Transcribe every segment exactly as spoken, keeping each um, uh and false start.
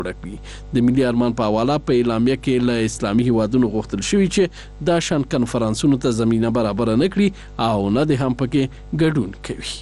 د ملي ارمان په حواله په اعلامیه کې له اسلامي هیوادونو غوښتل شوي چې دا شان کنفرانسونو ته زمینه برابره نه کړي او نه د هم پکې ګډون کوي.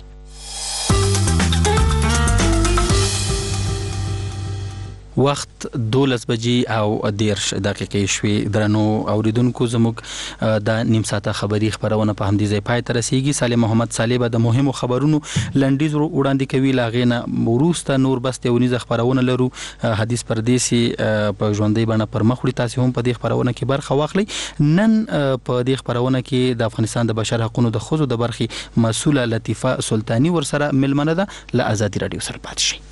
وخت دولس بجې او دیرش دقیقې شوې. درنو اوریدونکو زموږ د نیم ساعته خبری خبرونه په همدې ځای پای ته رسیږي. سالم محمد صالح به د مهمو خبرونو لنډیز وړاندې کوي. لاغې نه وروسته نور بس یونیزه خبرونه لرو. حدیث پردیسي په ژوندۍ بڼه پر مخ وړي. تاسو هم په دې خبرونه کې برخه واخلئ. نن په دې خبرونه کې د افغانستان د بشر حقوقو د ښځو د برخې مسؤله لطیفه سلطانی ورسره ملمنه ده. له آزادي رادیو سره پاتې شئ.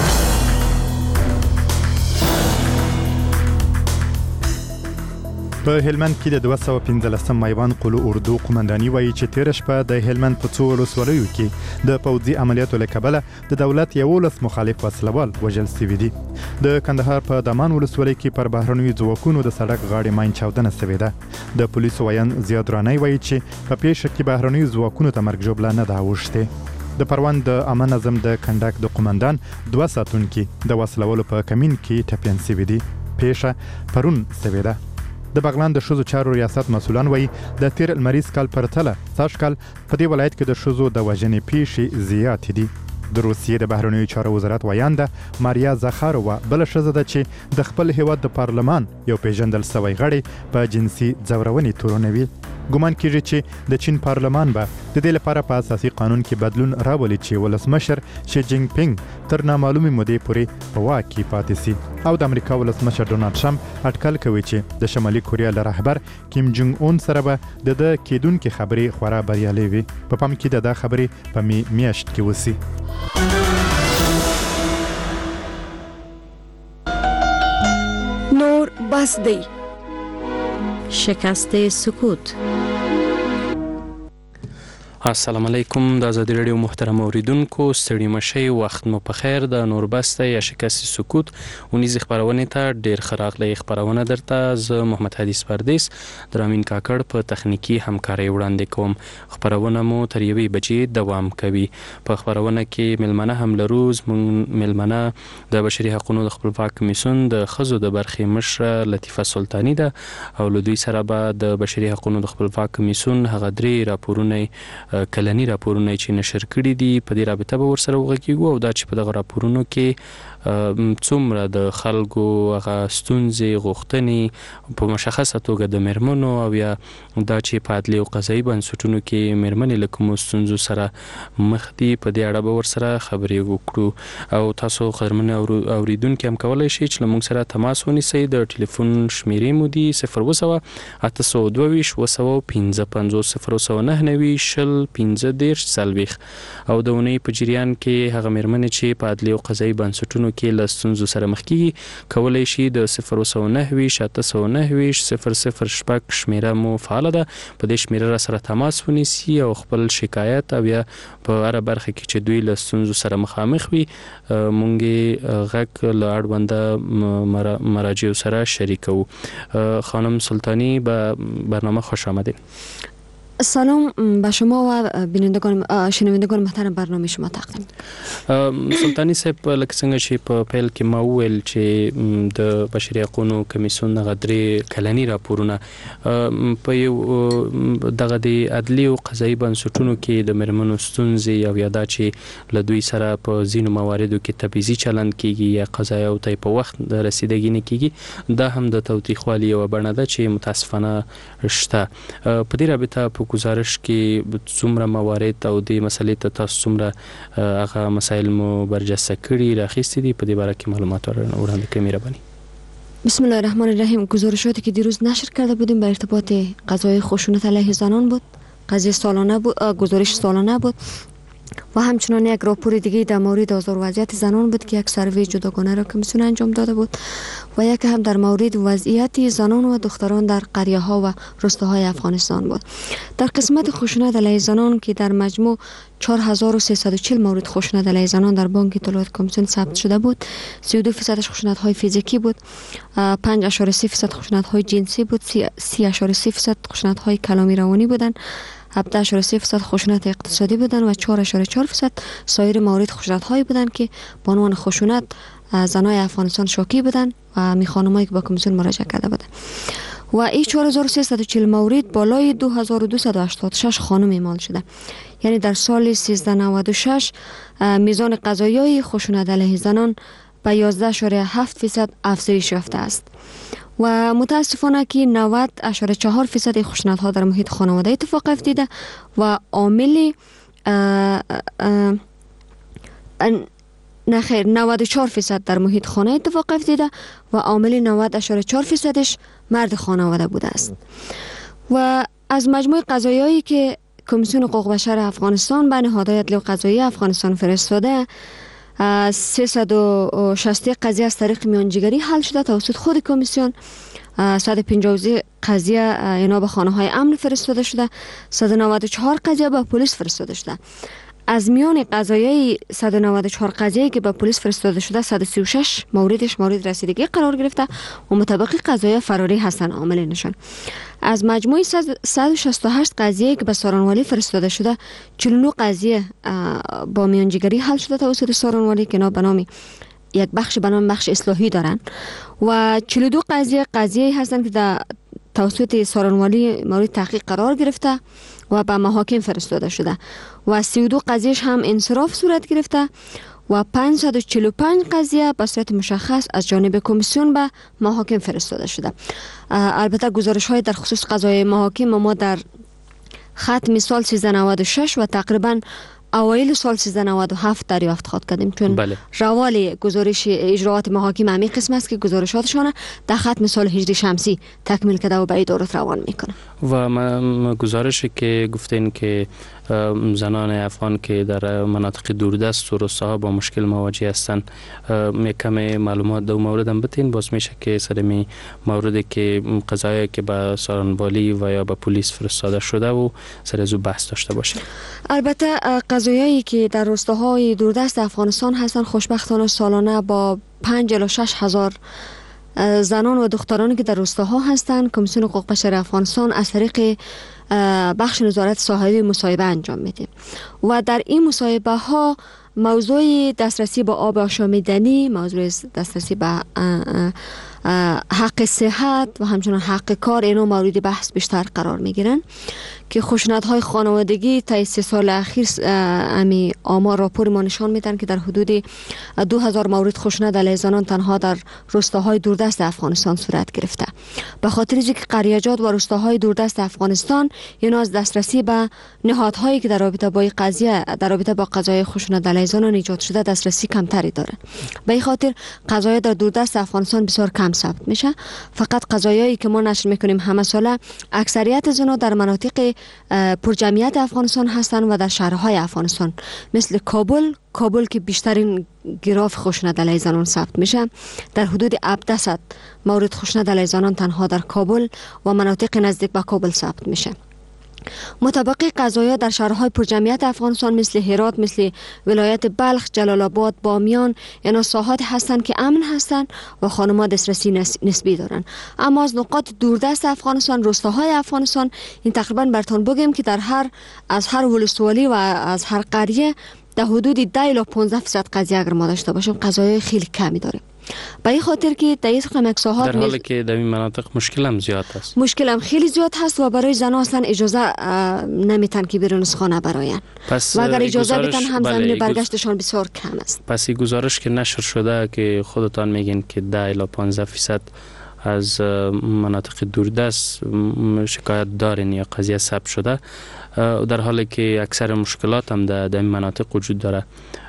په هلمند کې د دوه سوه پنځلسم میوان قلو اردو قومنداني وایي چې تیر شپه د هلمند په څو ولسوالیو کې د پوځي عملیاتو له کبله د دولت یولس مخالف وسلوال وژل شوي دي. د کندهار په دامان ولسوالۍ کې پر بهرنیو ځواکونو د سړک غاړې ماین چاودنه شوې ده. د پولیسو ویان زیاد رانی وایي چې په پیښه کې بهرنیو ځواکونو ته مرګ ژوبله نه ده اوښتې. د پروان د عامه نظم د کنډک د قومندان دوه ساتونکي د وسلوالو په کمین کې ټپیان شوي دي. پیښه پرون شوې ده. د بغلان د ښځو چارو ریاست مسؤلان وایي د تیر لمریز کال پرتله سږ کال په دې ولایت کې د ښځو د وژنې پیښې زیاتې دي. د روسیې د بهرنیو چارو وزارت ویان ده ماریا زخارova بله ښځه ده چې د خپل هیواد د پارلمان یو پیژندل شوی غړی په جنسي ځورونې تورنوي. ګمان کیږي چې د چین پارلمان به د دې لپاره په اساسي قانون کې بدلون راولي چې ولسمشر شي جینګ پینګ تر نامعلومې مودې پورې په واک کې پاتې شي. او د امریکا ولسمشر ډونالد ټرمپ اټکل کوي چې د شمالي کوریا له رهبر کیم جونګ اون سره به د د کېدونکې خبرې خورا بریالۍ وي. په پام کې د دا خبرې په می میاشت کې وسی. نور بس دی. شکست سکوت. السلام علیکم. د آزادي رادیو محترم اوریدونکو ستړي مشئ. وخت مو په خیر. د نور بسته یا شکست سکوت ونیز خبرونه ته ډیر خراغلی خبرونه درته ز محمد حدیث پردیس درامین کاکړ په تخنیکی همکاري وړاندې کوم. خبرونه مو تر یوې بجې دوام کوي. په خبرونه کې ملمنه هم لروز مون ملمنه د بشري حقوقو د خپلواک کمیسیون د ښځو د برخې مشره لطیفه سلطانی ده او له دوی سره به د بشري حقوقو د خپلواک کمیسیون هغه درې راپورونه کلنی راپورونه چې نشر کړي دي په دې رابطه به ورسره وغږیږو او دا چې په دغه راپورونو کې څومره د خلکو هغه ستونزې غوښتنې په مشخصه توګه د میرمنو او یا دا چې په عدلي او قضایي بنسټونو کې میرمنې له کومو ستونزو سره مخ دي په دې اړه به ورسره خبرې وکړو. او تاسو قدرمن اوریدونکي هم کولی شئ چې له موږ سره تماس ونیسئ. د ټلیفون شمیرې مو دي صفر اووه سوه اته سوه دوه ویشت اووه سوه پنځه پنځوس صفر اووه سوه نهه نوي شل پنځه دېرش څلوېښت. او د اونۍ په جریان کې هغه میرمنې چې په عدلي او قضایي بنسټونو کې له ستونزو سره مخ کیږي کولی شي د صفر اووه سوه نهه ویشت اته سوه نهه ویشت صفر صفر شپږ شمیره مو فعاله ده. په دې شمیره را سره تماس ونیسي او خپل شکایت او یا په هره برخه کې چې دوی له ستونزو سره مخامخ وي مونږ غږ له اړونده مراجعو سره شریکو. خانم سلطانی به برنامه خوش آمدید. سلام به شما و بینندگان شنوندگان محترم برنامه شما تقدیم. سلطانی صاحب لکه څنګه چې په پیل کې ما وویل چې د بشري حقوقو کمیسیون غدري کلنی راپورونه په یو دغه د عدلي او قضایي بنسټونو کې د میرمنو ستونزې او یادا چې له دوی سره په ځینو مواردو کې تبعیضي چلند کیږي یا قضایا او ته په وخت د رسیدګۍ نه کیږي دا هم د توثیقوالي یو بڼه ده چې متاسفانه شته. په دې رابطه په گزارش کې څومره موارد او د مسلې ته تاسو څومره هغه مسائل مو برجسته کړي راخیستي دي په دې باره کې معلومات وړاندې کړئ مهرباني. بسم الله الرحمن الرحیم. گزارشاتی که دیروز نشر کرده بودیم به ارتباط قضای خشونت علیه زنان بود. قضیه سالانه بود، گزارش سالانه بود و همچنان یک راپور دیگه در مورد آزار وضعیت زنان بود که یک سروی جداگانه را کمیسیون انجام داده بود و یک هم در مورد وضعیت زنان و دختران در قریه ها و روستاهای افغانستان بود. در قسمت خشونت علیه زنان که در مجموع چهار هزار و سیصد و چهل مورد خشونت علیه زنان در بانک اطلاعات کمیسیون ثبت شده بود. سی و دو درصدش خشونت های فیزیکی بود، پنج اشاره سه درصد خشونت های جنسی بود، سی اشاره سه درصد خشونت های کلامی روانی بودند، هفده اشاره سه درصد خشونت اقتصادی بودند و چهار اشاره چهار درصد سایر موارد خشونت هایی بودند که به عنوان خشونت زنای افغانستان شاکی بودن و می خانمایی که با کمیسیون مراجعه کرده بودن و این چهار هزار و سیصد و چهل مورد بالای دو هزار و دویست و هشتاد و شش خانم اعمال شده. یعنی در سال سیزده نود و شش میزان قضایای خشونت علیه زنان به یازده اشاره هفت فیصد افزایش یافته است و متاسفانه که نود اشاره چهار فیصد خشونت ها در محیط خانواده اتفاق افتیده و عامل نخیر نود و چهار فیصد در محیط خانه اتفاق افتیده و عامل نود اشاره چهار فیصدش مرد خانواده بوده است. و از مجموع قضایایی که کمیسیون حقوق بشر افغانستان به نهادهای عدلی و قضایی افغانستان فرستاده، سیصد و شصت قضیه از طریق میانجیگری حل شده توسط خود کمیسیون، صد و پنجاه و سه قضیه اینا به خانه های امن فرستاده شده، صد و نود و چهار قضیه به پلیس فرستاده شده. از میان قضایای صد و نود و چهار قضیه‌ای که به پلیس فرستاده شده، صد و سی و شش موردش مورد رسیدگی قرار گرفته و مطابق قضایا فراری هستن عامل نشان. از مجموع صد و شصت و هشت قضیه‌ای که به سارانوالی فرستاده شده، چهل و نه قضیه با میانجیگری حل شده توسط سارانوالی که اینا به نام یک بخش به نام بخش اصلاحی دارن و چهل و دو قضیه قضیه هستند که در توسط سارانوالی مورد تحقیق قرار گرفته و به محاکم فرستاده شده و سی و دو قضیهش هم انصراف صورت گرفته و پانصد و چهل و پنج قضیه به صورت مشخص از جانب کمیسیون به محاکم فرستاده شده. البته گزارش های در خصوص قضای محاکم ما در ختم سال سیزده نود و شش و تقریبا اوایل سال سیزده نود و هفت دریافت خواهد کردیم، چون بله. روال گزارش اجراات محاکم همین قسم است که گزارشاتشان در ختم سال هجری شمسی تکمیل کرده و به ادارات روان میکنه. و ما گزارشی که گفتین که زنان افغان که در مناطق دوردست و روستاها با مشکل مواجه هستند، کم معلومات دو مورد هم بتین، باز میشه که سرمی موردی که قضایی که به سارانوالی و یا به پلیس فرستاده شده و سر از او بحث داشته باشه. البته قضایایی که در روستاهای دوردست افغانستان هستند خوشبختانه سالانه با پنج الی شش هزار زنان و دخترانی که در روستاها هستند کمیسیون حقوق بشر افغانستان از طریق بخش نظارت صاحبی مصاحبه انجام میده و در این مصاحبه ها موضوع دسترسی به آب آشامیدنی، موضوع دسترسی به حق صحت و همچنان حق کار اینا مورد بحث بیشتر قرار میگیرن که خشونت های خانوادگی تا سه سال اخیر امی آمار راپور ما نشان میدن که در حدود دو هزار مورد خشونت علیه زنان تنها در روستاهای دوردست افغانستان صورت گرفته. به خاطر اینکه قریه‌جات و روستاهای دوردست افغانستان اینا از دسترسی به نهادهایی که در رابطه با قضیه در رابطه با قضای خشونت علیه زنان ایجاد شده دسترسی کمتری داره. به این خاطر قضایا در دوردست افغانستان بسیار کم ثبت میشه. فقط قضایایی که ما نشر میکنیم همه ساله، اکثریت زنا در مناطق پرجمعیت افغانستان هستند و در شهرهای افغانستان مثل کابل کابل که بیشترین گراف خشونت علیه زنان ثبت میشه، در حدود هفده صد مورد خشونت علیه زنان تنها در کابل و مناطق نزدیک به کابل ثبت میشه. مطابق قضایا در شهرهای پرجمعیت افغانستان مثل هرات، مثل ولایت بلخ، جلال آباد، بامیان، اینا ساحات هستند که امن هستند و خانم‌ها دسترسی نسبی دارن. اما از نقاط دوردست افغانستان، روستاهای افغانستان، این تقریبا براتون بگم که در هر از هر ولسوالی و از هر قریه در حدود ده الی پانزده درصد قضیه اگر ما داشته باشیم قضایای خیلی کمی داریم. به این خاطر که در این یک ساحات در حالی که در این مناطق مشکل هم زیاد هست مشکل هم خیلی زیاد هست و برای زنان اصلا اجازه نمیتن که بیرون از خانه براین و اگر اجازه بدن هم زمین برگشتشان بسیار کم است. پس این گزارش که نشر شده که خودتان میگین که ده الی پانزده فیصد از مناطق دوردست شکایت دارین یا قضیه ثبت شده، در حالی که اکثر مشکلات هم در این مناطق وجود داره.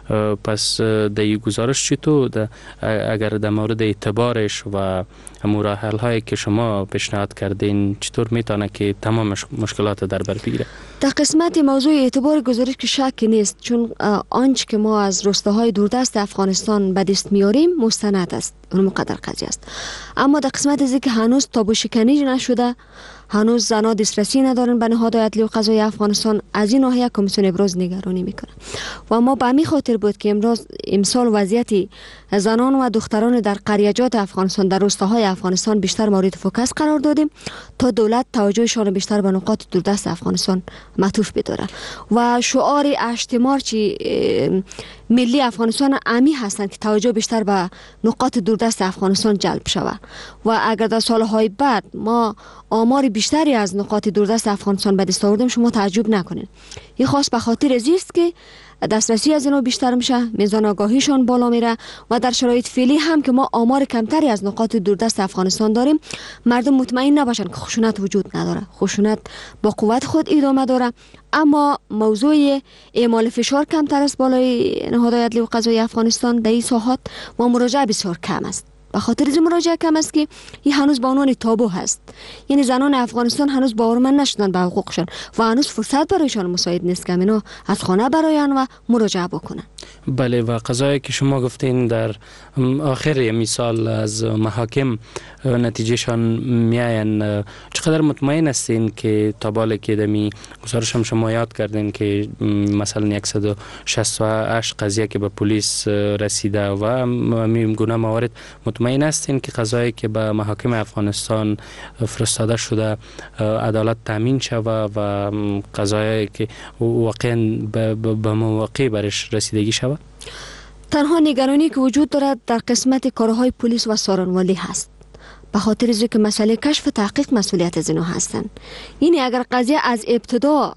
پس در این گزارش چطور اگر در مورد اعتبارش و مراحل هایی که شما پیشنهاد کردین چطور میتونه که تمام مشکلات در بر بگیره؟ در قسمت موضوع اعتبار گزارش که شک نیست، چون آنچه که ما از روستاهای دوردست افغانستان به دست میاریم مستند است، اون مقدر قضیه است. اما در قسمت از که هنوز تابو شکنی نشده، هنوز زنان دسترسی ندارن به نهادهای عدلی و قضایی افغانستان، از این ناحیه کمیسیون ابراز نگرانی میکنه و ما به همین خاطر بود که امروز امسال وضعیت زنان و دختران در قریه‌جات افغانستان در روستاهای افغانستان بیشتر مورد فوکس قرار دادیم تا دولت توجهشان بیشتر به نقاط دوردست افغانستان معطوف بداره و شعار هشت مارچ ملی افغانستان امی هستند که توجه بیشتر به نقاط دوردست افغانستان جلب شود و اگر در سالهای بعد ما آمار بیشتری از نقاط دوردست افغانستان به دست آوردیم شما تعجب نکنید. این خاص به خاطر ازیست که دسترسی از اینا بیشتر میشه، میزان آگاهیشان بالا میره و در شرایط فعلی هم که ما آمار کمتری از نقاط دوردست افغانستان داریم، مردم مطمئن نباشن که خشونت وجود نداره. خشونت با قوت خود ادامه داره، اما موضوع اعمال فشار کمتر است بالای نهادهای عدلی و قضایی افغانستان در این ساحات و مراجعه بسیار کم است. به خاطر این مراجعه کم است که این هنوز به عنوان تابو هست. یعنی زنان افغانستان هنوز باورمند نشدن به حقوقشان و هنوز فرصت برایشان مساعد نیست که اینا از خانه براین و مراجعه بکنن. بله، و قضایی که شما گفتین در آخر مثال از محاکم نتیجهشان میاین، چقدر مطمئن هستین که تا بالا که دمی گزارش هم شما یاد کردین که مثلا صد و شصت و هشت قضیه که به پلیس رسیده و همین گونه موارد، مطمئن هستین که قضایی که به محاکم افغانستان فرستاده شده عدالت تامین شود و قضایی که واقعا به مواقع برش رسیدگی شود؟ تنها نگرانی که وجود دارد در قسمت کارهای پلیس و سارنوالی هست، به خاطر از که مسئله کشف و تحقیق مسئولیت از اینها هستند. یعنی اگر قضیه از ابتدا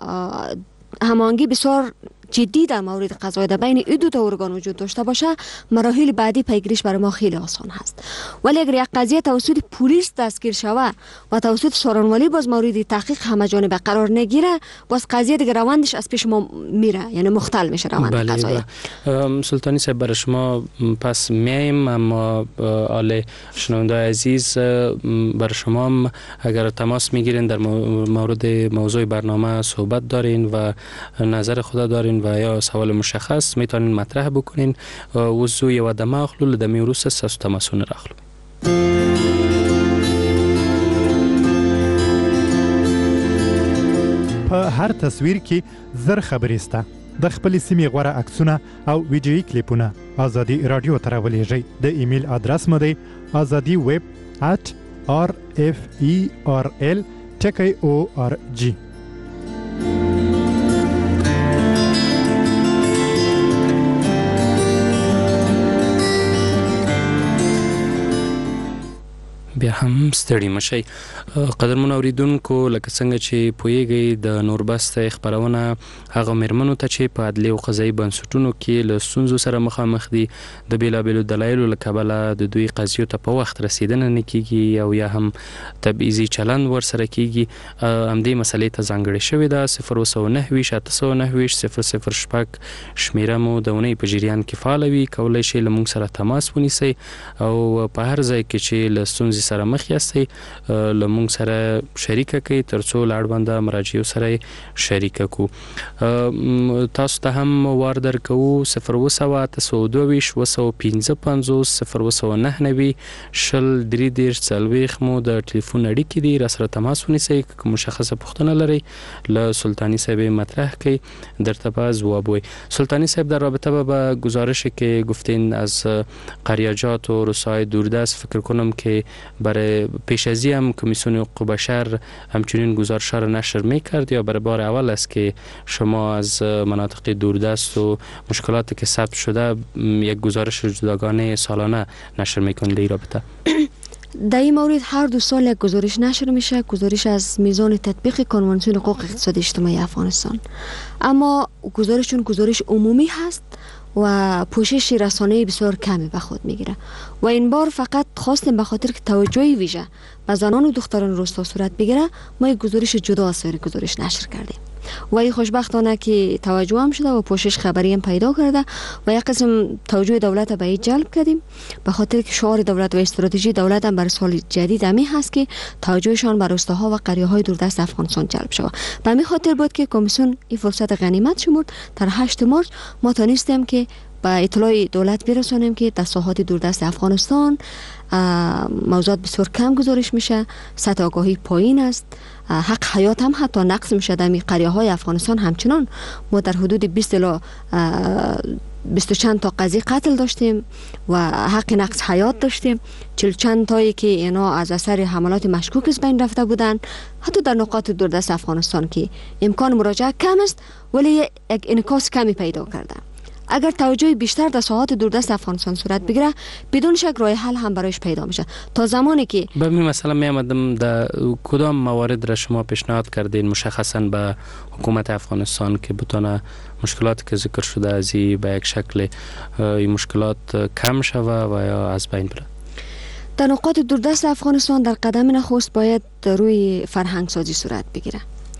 هماهنگی بسیار جدی در مورد قضایی در بین این دو تا ارگان وجود داشته باشه، مراحل بعدی پیگیریش برای ما خیلی آسان هست. ولی اگر یک قضیه توسط پلیس دستگیر شود و توسط سارنوالی باز مورد تحقیق همه جانبه قرار نگیره، باز قضیه دیگه روندش از پیش ما میره، یعنی مختل میشه روند بله قضایی. سلطانی صاحب، برای شما پس میایم، اما آل شنونده عزیز برای شما هم اگر تماس میگیرین در مورد موضوع برنامه صحبت دارین و نظر خود دارین و یا سوال مشخص میتونین مطرح بکنین و زوی و دماغلو لدمی روس ساس تماسون راخلو. په هر تصویر کې زر خبرې سته. د خپل سیمې غوره عکسونه او ویډیویي کلیپونه ازادي رادیو ته راولېږئ. د ایمیل ادرس مو دی ازادي ویب at r f e r l ټکی او ار جی. بیا هم ستړي مشي. قدرمن اوریدونکو، لکه څنګه چې پوهیږئ د نوربسته خبرونه هغه مېرمنو ته چې په عدلي او قضایي بنسټونو کې له ستونزو سره مخامخ دي، د بیلابیلو دلایلو له کبله د دوی قضیو ته په وخت رسیدنه نه کیږي او یا هم تبعیضي چلند ورسره کیږي. همدې مسلې ته ځانګړې شوې ده. صفر اوه سوه نهه ویشت اته سوه نهه ویشت صفر صفر شپږ شمیره مو د اونۍ په جریان کې فعاله وي. کولی شئ له موږ سره تماس ونیسئ او په هر ځای کې چې له ستونزې سره مخ یاستئ له موږ سره شریکه کړئ ترڅو له اړونده مراجعو سره شریکه کړو. تاسو ته هم وار درکوو صفر اوه سوه اته سوه دوه ویشت اوه سوه پنځه پنځوس صفر اوه سوه نهه نوي شل درې دېرش څلوېښت مو د ټلیفون اړیکې دي. را سره تماس ونیسئ. که مشخصه پوښتنه لرئ له سلطانی صاحب مطرح کړئ، درته به ځواب وایي. سلطانی صاحب، در رابطه با گزارشی که گفتین از قریاجات و رسای دوردست، فکر کنم که برای پیش ازی هم کمیسیون حقوق بشر همچنین گزارش را نشر میکرد یا برای بار اول است که شما از مناطق دوردست و مشکلاتی که ثبت شده یک گزارش جداگانه سالانه نشر میکنید در این رابطه؟ در این مورد هر دو سال یک گزارش نشر میشه، گزارش از میزان تطبیق کنوانسیون حقوق اقتصادی اجتماعی افغانستان. اما گزارش چون گزارش عمومی هست و پوشش رسانه‌ای بسیار کمی به خود میگیره و این بار فقط خواستیم به خاطر که توجه ویژه به زنان و دختران روستا صورت بگیره ما یک گزارش جدا از سایر گزارش نشر کردیم و این خوشبختانه که توجه هم شده و پوشش خبری هم پیدا کرده و یک قسم توجه دولت به این جلب کردیم به خاطر که شعار دولت و استراتژی دولت هم برای سال جدید همی هست که توجهشان بر روستاها و قریه‌های دوردست افغانستان جلب شود. به همین خاطر بود که کمیسیون این فرصت غنیمت شمرد. در هشت مارس ما تونستیم که با اطلاع دولت برسانیم که در ساحات دوردست افغانستان موضوعات بسیار کم گزارش میشه، سطح آگاهی پایین است، حق حیات هم حتی نقص میشه. در قریه های افغانستان همچنان ما در حدود بیست الی بیست چند تا قضیه قتل داشتیم و حق نقص حیات داشتیم. چهل چند تایی که اینا از اثر حملات مشکوک از بین رفته بودن، حتی در نقاط دوردست افغانستان که امکان مراجعه کم است ولی یک انعکاس کمی پیدا کرده. اگر توجه بیشتر در ساحات دوردست افغانستان صورت بگیره بدون شک راه حل هم برایش پیدا میشه. تا زمانی که به می مثلا می آمدم در کدام موارد را شما پیشنهاد کردین مشخصا به حکومت افغانستان که بتونه مشکلاتی که ذکر شده از این به یک شکل این مشکلات کم شوه و یا از بین بره؟ در نقاط دوردست افغانستان در قدم نخست باید روی فرهنگ سازی صورت بگیره.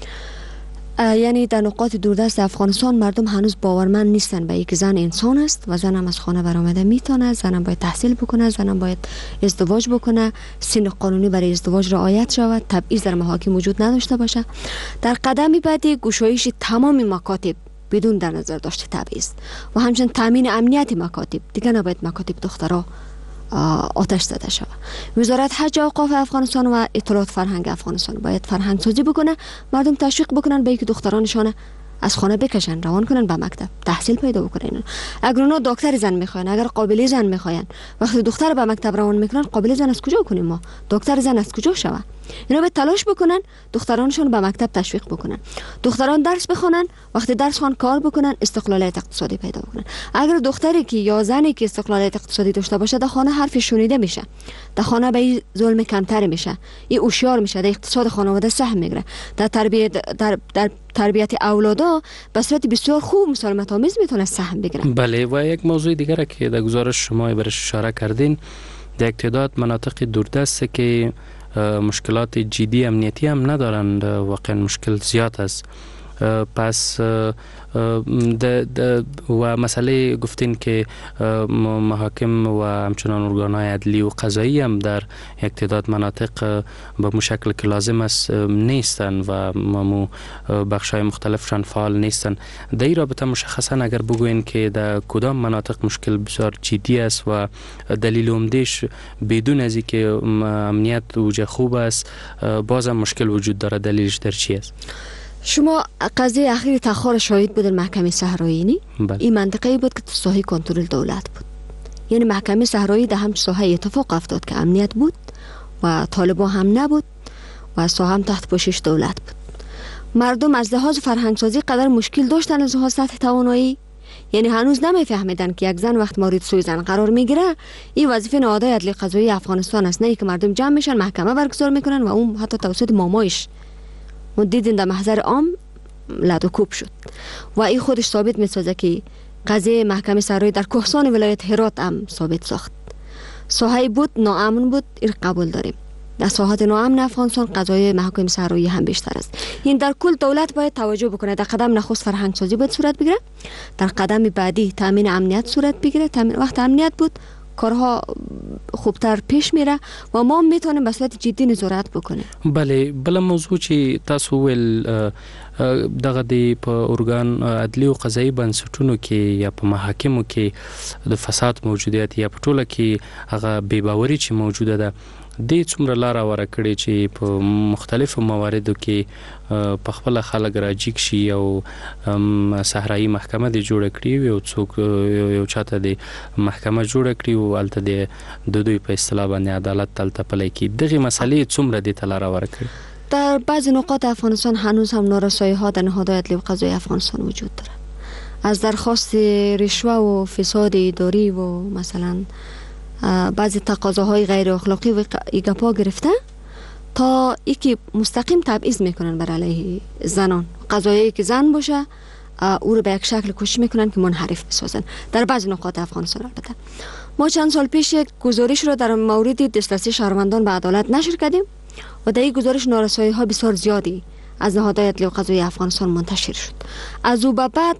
یعنی در نقاط دوردست افغانستان مردم هنوز باورمند نیستن به اینکه زن انسان است و زن هم از خانه برآمده میتونه، زن هم باید تحصیل بکنه، زن هم باید ازدواج بکنه، سن قانونی برای ازدواج رعایت شود، تبعیض در محاکم وجود نداشته باشه. در قدم بعدی گشایش تمام مکاتب بدون در نظر داشته تبعیض و همچنین تامین امنیت مکاتب. دیگه نباید مکاتب دخترها آتش زده شود. وزارت حج و اوقاف افغانستان و اطلاعات فرهنگ افغانستان باید فرهنگ سازی بکنه، مردم تشویق بکنن به اینکه دخترانشان از خانه بکشن، روان کنن به مکتب، تحصیل پیدا بکنن. اگر اونا دکتر زن میخواین، اگر قابلی زن میخواین، وقتی دختر به مکتب روان میکنن، قابلی زن از کجا کنیم ما؟ دکتر زن از کجا شوه؟ اینا باید تلاش بکنن دخترانشون به مکتب تشویق بکنن، دختران درس بخونن، وقتی درس خوان کار بکنن، استقلالیت اقتصادی پیدا بکنن. اگر دختری که یا زنی که استقلالیت اقتصادی داشته باشه، در خانه حرف شنیده میشه، در خانه به این ظلم کمتر میشه، این هوشیار میشه، در اقتصاد خانواده سهم میگیره، در تربیت در, در تربیت اولادا به صورت بسیار خوب مسالمت آمیز میتونه سهم بگیره. بله. و یک موضوع دیگه که در گزارش شما برش اشاره کردین، در یک تعداد مناطق دوردست که مشکلات جدی امنیتی هم ندارند، واقعا مشکل زیاد است. پس د د و مسئله گفتین که محاکم و همچنان ارگان‌های عدلی و قضایی هم در یک تعداد مناطق به مشکل که لازم است نیستن و مو بخش‌های مختلفشان فعال نیستن. در این رابطه مشخصا اگر بگوین که در کدام مناطق مشکل بسیار جدی است و دلیل عمده‌اش بدون از اینکه امنیت اوج خوب است بازم مشکل وجود داره، دلیلش در چی است؟ شما قضیه اخیر تخار شاهد بودن محکمه صحرایی نی؟ بله. این منطقه‌ای بود که ساحه کنترل دولت بود. یعنی محکمه صحرایی در هم ساحه اتفاق افتاد که امنیت بود و طالبان هم نبود و ساحه هم تحت پوشش دولت بود. مردم از لحاظ فرهنگ سازی قدر مشکل داشتن از لحاظ سطح توانایی، یعنی هنوز نمیفهمیدن که یک زن وقت مورد سوی زن قرار میگیره این وظیفه نهادهای عدلی قضایی افغانستان است، نه که مردم جمع میشن محکمه برگزار میکنن و اون حتی توسط مامایش و دیدین در محضر عام لد و کوب شد و این خودش ثابت میسازه که قضیه محکمه صحرایی در کوهستان ولایت هرات هم ثابت ساخت. ساحه بود ناامن بود، این قبول داریم. در ساحات ناامن افغانستان قضای محکمه صحرایی هم بیشتر است. این در کل دولت باید توجه بکنه. در قدم نخست فرهنگ سازی باید صورت بگیره، در قدم بعدی تامین امنیت صورت بگیره. تامین وقت امنیت بود کارها خوبتر پیش میره و ما میتونیم به صورت جدی نظارت بکنیم. بله. بل موضوع چې تاسو ول دغه د په ارګان عدلی او قضایي بنسټونو کې یا په محاکمو کې د فساد موجودیت یا په ټوله کې هغه بې باوري چې موجوده ده د څومره لار وره کړی چې په مختلفو مواردو کې په خپل خلک راجیک شي او صحرایي محکمه د جوړ کړی یو څوک یو چاته د محکمه جوړ کړی او الته د دوی په اصطلاح باندې عدالت تلته پلی کی دغه مسلې څومره د تلاره وره کړی. در بعضی نقاط افغانستان هنوز هم نارسایی ها در نهادهای عدلی و قضایی افغانستان وجود داره. از درخواست رشوه و فساد اداری و مثلا بعضی تقاضاهای غیر اخلاقی و ایگاپا گرفته تا اینکه مستقیم تبعیض میکنن بر علیه زنان. قضایی که زن باشه او رو به یک شکل کوشش میکنن که منحرف بسازن در بعضی نقاط افغانستان. البته ما چند سال پیش یک گزارش رو در مورد دسترسی شهروندان به عدالت نشر کردیم و در این گزارش نارسایی ها بسیار زیادی از نهادهای عدلی و قضایی افغانستان منتشر شد. از او به بعد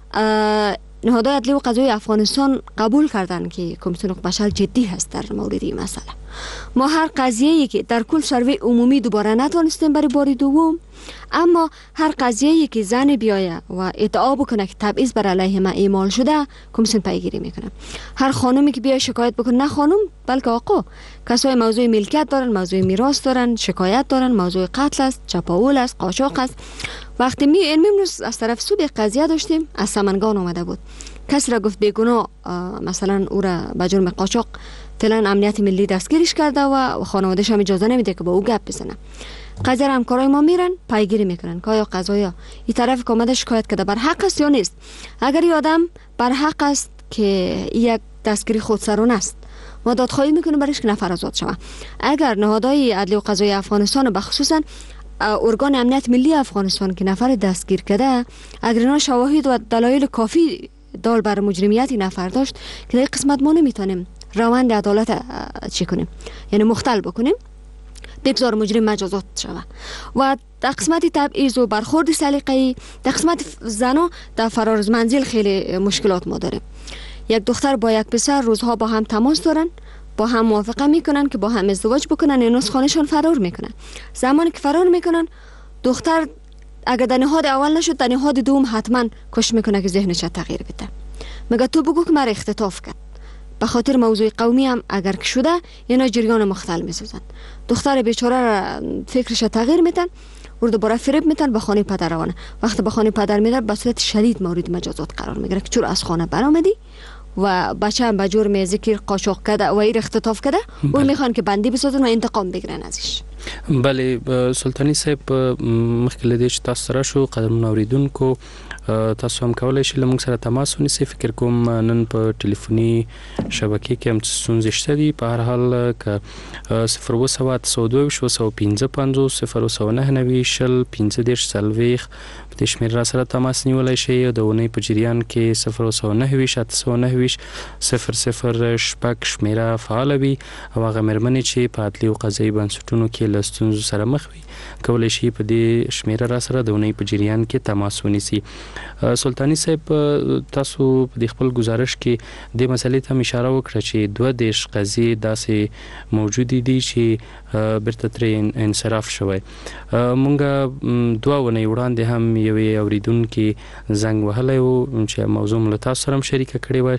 نهادهای عدلی و قضایی افغانستان قبول کردن که کمیسیون حقوق بشر جدی هست در مورد این مسئله. ما هر قضیه‌ای که در کل سروی عمومی دوباره نتونستیم برای بار دوم، اما هر قضیه‌ای که زن بیایه و ادعا بکنه که تبعیض بر علیه ما اعمال شده کمیسیون پیگیری میکنه. هر خانومی که بیای شکایت بکنه، نه خانم بلکه آقا، کسای موضوع ملکیت دارن، موضوع میراث دارن، شکایت دارن، موضوع قتل است، چپاول است، قاچاق است. وقتی می امروز از طرف سود قضیه داشتیم از سمنگان اومده بود، کسی را گفت بیگناه، مثلا او را به جرم قاچاق فعلا امنیت ملی دستگیرش کرده و خانواده‌اش هم اجازه نمیده که با او گپ بزنه. قضیه را همکارای ما میرن پیگیری میکنن که آیا قضایا این طرف که آمده شکایت کرده بر حق است یا نیست. اگر این آدم بر حق است که یک دستگیری خودسرانه است، ما دادخواهی میکنیم برایش که نفر آزاد شود. اگر نهادهای عدلی و قضایی افغانستان و خصوصا ارگان امنیت ملی افغانستان که نفر دستگیر کرده، اگر اینا شواهد و دلایل کافی دال بر مجرمیت نفر داشت که در قسمت ما نمیتونیم روند عدالت چی کنیم، یعنی مختل بکنیم، بگذار مجرم مجازات شود. و در قسمت تبعیض و برخورد سلیقه‌ای، در قسمت زنا در فرار از منزل خیلی مشکلات ما داریم. یک دختر با یک پسر روزها با هم تماس دارن، با هم موافقه میکنن که با هم ازدواج بکنن، این از خانهشان فرار میکنن. زمانی که فرار میکنن، دختر اگر در نهاد اول نشد، در نهاد دوم حتما کش میکنه که ذهنش تغییر بده. میگه تو بگو که مرا اختطاف کرد. به خاطر موضوع قومی هم اگر که شده، اینا جریان مختل میسازن. دختر بیچاره را فکرش تغییر میدن، و دوباره فریب میتن به خانه پدر روانه. وقتی به خانه پدر میره، به صورت شدید مورد مجازات قرار میگیره که چرا از خانه برآمدی و بچه هم به جرم ذکر قاچاق کرده و ایر اختطاف کرده، اون میخوان که بندی بسازن و انتقام بگیرن ازش. بله سلطانی صاحب، مخکې له دې چې تاسو سره شو قدرمنو اوریدونکو، تاسو هم کولای شئ له موږ سره تماس ونیسئ. فکر کوم نن په ټلیفوني شبکې کې هم ستونزې شته دي. په هر حال که صفر اووه سوه اته سوه دوه ویشت اوه سوه پنځه پنځوس صفر اووه سوه نهه نوي شل پنځه دېرش څلوېښت په دې شمېر را سره تماس نیولی شئ. د اونۍ په جریان کې صفر اووه سوه نهه ویشت اته سوه نهه ویشت صفر صفر شپږ شمېره فعاله وي، او هغه مېرمنې چې په عدلي او قضایي بنسټونو کې له ستونزو سره مخ وي کولای شي په دې شمیره را سره د اونۍ په جریان کې تماس ونیسي. سلطانی صاحب، تاسو په خپل گزارش کې د مسلې ته اشاره وکړه چې دوه دیش قضیې داسې موجود دي چې بیرته ترې انصراف شوی. مونږ دوه ونې وړاندې هم یوې اوریدونکي زنګ وهلی و چې موضوع مو له تاسو سره هم شریکه کړې وه.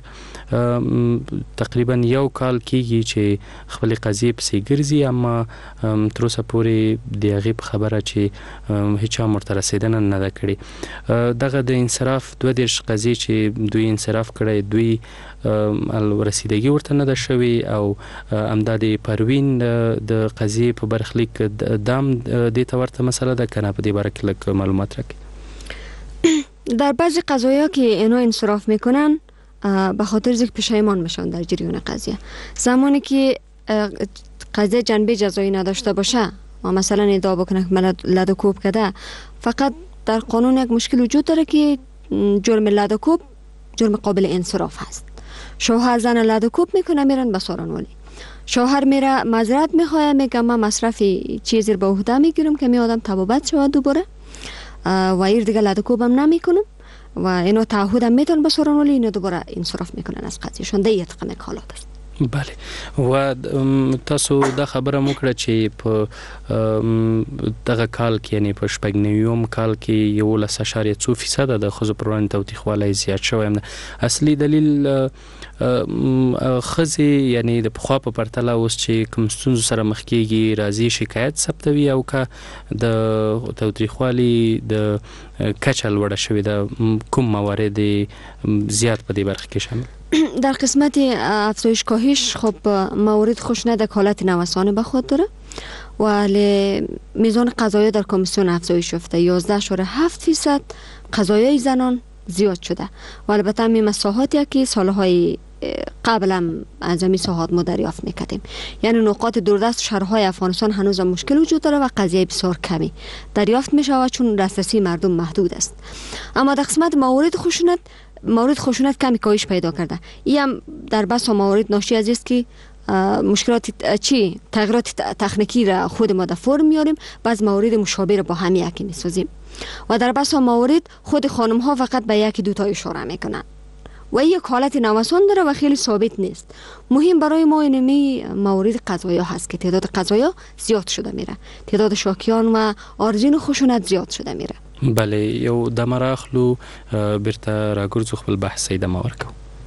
تقریبا یو کال کېږي چې خپلې قضیې پسې ګرځي، اما تر اوسه پورې د هغې په خبره چې هیڅ هم ورته رسېدنه نه ده کړې. دغه د انصراف دوه دېرش قضیې چې دوی انصراف کړی، دوی رسیدګي ورته نه ده شوې، او همدا د پروین د قضیې په برخلیک دام دې ته ورته مسله ده که نه؟ په دې باره کې لږ معلومات راکړئ. در بعضی قضایا که اینا انصراف میکنن به خاطر ذکر پشیمان میشن در جریان قضیه. زمانی که قضیه جنبه جزایی نداشته باشه و مثلا ادعا بکنه که لد و کوب کرده، فقط در قانون یک مشکل وجود داره که جرم لد و کوب جرم قابل انصراف هست. شوهر زن لد و کوب میکنه، میرن به سارانولی. شوهر میره معذرت میخواه، میگه من مصرف چیزی به عهده میگیرم که می آدم تبابت شود دوباره و ایر دیگه لد و کوبم نمیکنم و اینو تعهدم میتون به سارانولی، اینو دوباره انصراف میکنن از قضیهشون. ده یه تقنیک حالات است. بله، و تاسو دا خبره مو کړه چې په دغه کال کې، یعنی په شپږ نویم کال کې یولس اشاریه څو فیصد د ښځو پر وړاندې تاوتریخوالی زیات شوی دی. اصلي دلیل ښځې یعنی د پخوا په پرتله اوس چې کوم ستونزو سره مخ کېږي راځي شکایت ثبتوي، او که د تاوتریخوالي د کچه لوړه شوې ده، کوم موارد زیات په دې برخه کې شامل؟ در قسمت افزایش کاهش خب موارد خشونت حالت نوسانه به خود داره، ولی میزان قضایا در کمیسیون افزایش یافته. یازده اشاره هفت فیصد قضایای زنان زیاد شده و البته همین مساحاتی که سالهای قبل هم از همین ساحات ما دریافت میکردیم. یعنی نقاط دوردست شهرهای افغانستان هنوز مشکل وجود داره و قضیه بسیار کمی دریافت میشود چون دسترسی مردم محدود است. اما در قسمت موارد خشونت موارد خشونت کمی کاهش پیدا کرده. این هم در بس موارد ناشی از است که مشکلات چی تغییرات تکنیکی را خود ما در فرم میاریم، بعض موارد مشابه را با هم یکی میسازیم و در بس موارد خود خانم ها فقط به یکی دو تا اشاره میکنن و یک حالت نوسان داره و خیلی ثابت نیست. مهم برای ما اینمی موارد قضایا هست که تعداد قضایا زیاد شده میره، تعداد شاکیان و آرزین خشونت زیاد شده میره. بله، یو دمه راخلو بیرته راګرځو خپل بحث یې دمه ورکو.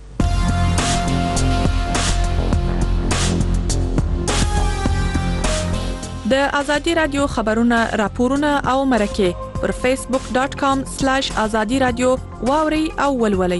د ازادي رادیو خبرونه، راپورونه او مرکه پر فیسبوک ډاټ کام سلاش ازادي رادیو واوري او ولولئ.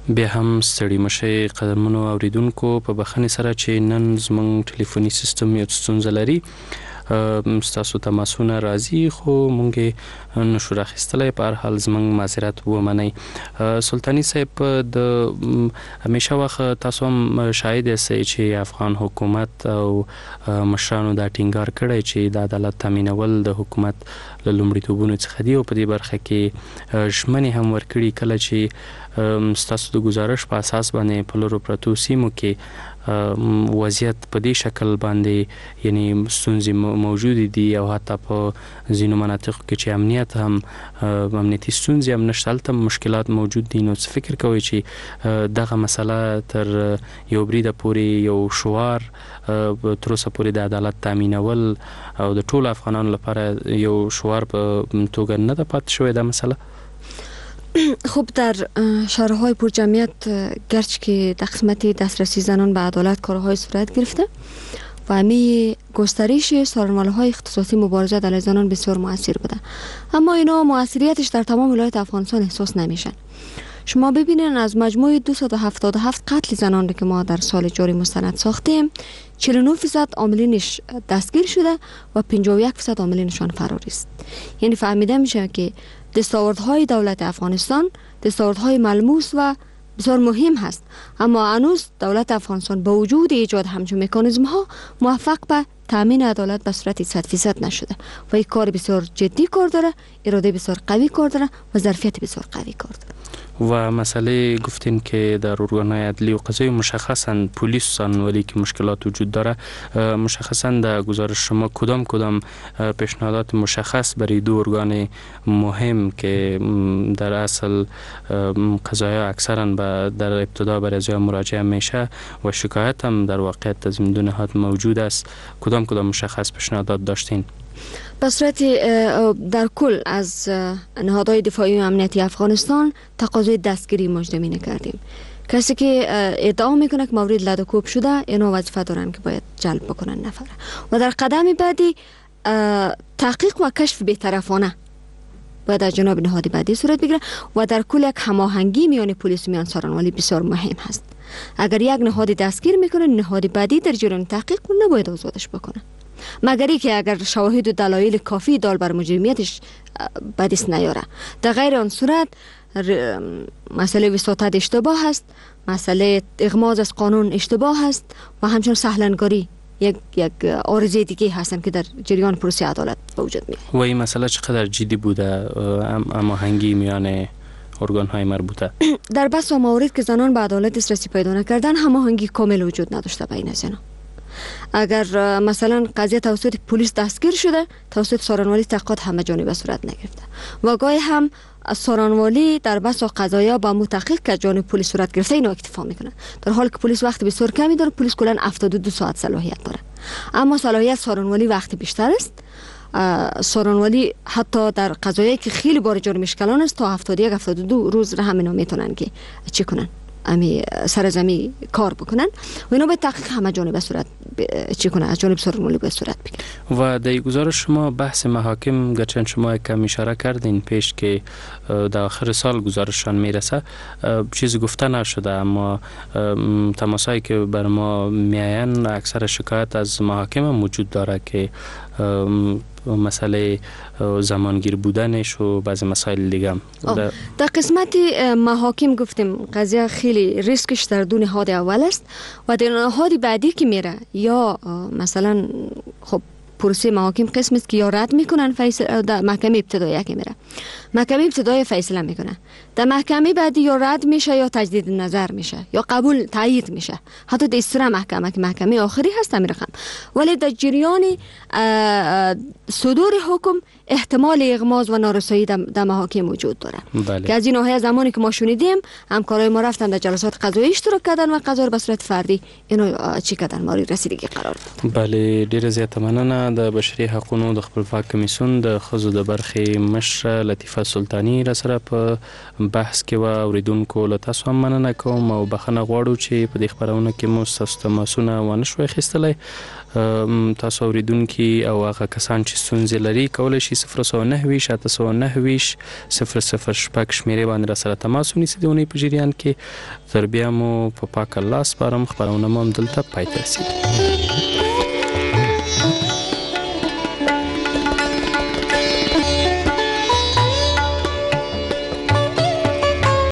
بیا هم ستړي مشي قدرمنو اوریدونکو په بخښنې سره چې نن زموږ ټلیفوني سیستم یو ستونزه لري. ستاسو تماسونه راځي خو مونږ نشو راخیستلای. په هر حال زموږ معذرت ومنئ. سلطانی صاحب د همیشه وخت تاسو هم شاهد یاستئ چې افغان حکومت او مشرانو دا ټینګار کړی چې د عدالت تامینول د حکومت له لومړیتوبونو څخه دی او په دې برخه کې ژمنې هم ورکړي کله چې ستاسو د گزارش په اساس باندې په لورو پرتو سیمو کې وضعیت په دې شکل باندې یعنی ستونزې موجود دي او حتی په ځینو مناطقو کې چې امنیت هم امنیتي ستونزې هم نشته، هلته مشکلات موجود دي. نو څه فکر کوئ چې دغه مسله تر یو بریده پورې یو شعار تر اوسه پورې د عدالت تامینول او د ټولو افغانانو لپاره یو شعار په توګه نه ده پاتې شوې دا مسله؟ خب در شهرهای پرجمعیت گرچه که در قسمت دسترسی زنان به عدالت کارهای صورت گرفته و همه گسترش سازمان‌های اختصاصی مبارزه علیه زنان بسیار مؤثر بوده، اما اینا مؤثریتش در تمام ولایت افغانستان احساس نمیشن. شما ببینید از مجموع دویست و هفتاد و هفت قتل زنان که ما در سال جاری مستند ساختیم، چهل و نه درصد عاملینش دستگیر شده و پنجاه و یک درصد عاملینشان فراری است. یعنی فهمیده میشه که دستاوردهای دولت افغانستان دستاوردهای ملموس و بسیار مهم هست، اما هنوز دولت افغانستان با وجود ایجاد همچون مکانیزم ها موفق به تامین عدالت به صورت صد درصد نشده و این کار بسیار جدی کار داره، اراده بسیار قوی کار داره و ظرفیت بسیار قوی کار داره. و مسئله گفتین که در ارگان‌های عدلی و قضایی مشخصاً پلیس سانولی که مشکلات وجود داره، مشخصاً در گزارش شما کدام کدام پیشنهادات مشخص برای دو ارگان مهم که در اصل قضایی اکثراً در ابتدا برای ازای مراجعه میشه و شکایت هم در واقعیت از این دو نهاد موجود است، کدام کدام مشخص پیشنهادات داشتین؟ به صورت در کل از نهادهای دفاعی و امنیتی افغانستان تقاضای دستگیری مجدمینه کردیم. کسی که ادعا میکنه که مورد لدوکوب شده اینا وظیفه دارن که باید جلب بکنن نفره و در قدم بعدی تحقیق و کشف بی‌طرفانه باید از جناب نهاد بعدی صورت بگیره و در کل یک هماهنگی میان پلیس و میان سارنوالی بسیار مهم هست. اگر یک نهاد دستگیر میکنه نهاد بعدی در جریان تحقیق نباید آزادش بکنه، مگر ای که اگر شواهد و دلایل کافی دال بر مجرمیتش بدیس نیاره. در غیر آن صورت مسئله وساطت اشتباه هست، مسئله اغماض از قانون اشتباه هست و همچنین سهلنگاری یک یک عارضه دیگه هستن که در جریان پروسه عدالت به وجود میاد. و این مسئله چقدر جدی بوده هماهنگی میان ارگان‌های مربوطه؟ در بسا موارد که زنان به عدالت دسترسی پیدا نکردن هماهنگی کامل وجود نداشته بین از اینا. اگر مثلا قضیه توسط پلیس دستگیر شده توسط سارنوالی تحقیقات همه جانبه صورت نگرفته و گاهی هم سارنوالی در بسا قضایا با متحقق که جانب پلیس صورت گرفته اینو اکتفا میکنه، در حالی که پلیس وقت بسیار کمی داره. پلیس کلا هفتاد و دو ساعت صلاحیت داره، اما صلاحیت سارنوالی وقت بیشتر است. سارنوالی حتی در قضایایی که خیلی بار جرم مشکلان است تا هفتاد و یک هفتاد و دو روز را همینا میتونن که چی کنن، امی سرزمی کار بکنن و اینا به تحقیق همه جانبه صورت چی کنه، از جانب سارنوالی به صورت بگیره. و در گزارش شما بحث محاکم گرچه شما کم اشاره کردین پیش که در آخر سال گزارششان میرسه چیزی گفته نشده، اما تماسایی که بر ما میاین اکثر شکایت از محاکم موجود داره که مسئله زمانگیر بودنش و بعضی مسائل دیگه هم در, در قسمت محاکم گفتیم قضیه خیلی ریسکش در دو نهاد اول است و در نهاد بعدی که میره یا مثلا خب پروسه محاکم قسم است که یا رد میکنن فیصله در محکمه ابتدایی که میره محکمه ابتدایی فیصله میکنه، در محکمه بعدی یا رد میشه یا تجدید نظر میشه یا قبول تایید میشه، حتی در استرا محکمه که محکمه آخری هست همین رقم. ولی در جریان صدور حکم احتمال اغماض و نارسایی در محاکم وجود داره. بله. که از این ناحیه زمانی که ما شنیدیم همکارای ما رفتن در جلسات قضایی اشتراک کردن و قضا رو به صورت فردی اینو چی کردن، ماری رسیدگی قرار دادن. بله ډیر زیات مننه. د بشري حقوقو د خپلواک کمیسیون د ښځو د برخې مشره لطیفه سلطانی را سره په بحث کې و. اوریدونکو له تاسو هم مننه کوم او بخښنه غواړو چې په دې خپرونه کې مو ستاسو تماسونه ونه شو اخیستلی. تاسو اوریدونکي او هغه کسان چې ستونزې لري کولی شي صفر سوه نهه ویشت اته سوه نهه ویشت صفر صفر شپږ شمېرې باندې را سره تماس ونیسي د اونۍ په جریان کې. تر بیا مو په پاک الله سپارم. خپرونه مو همدلته پای ته رسېږي.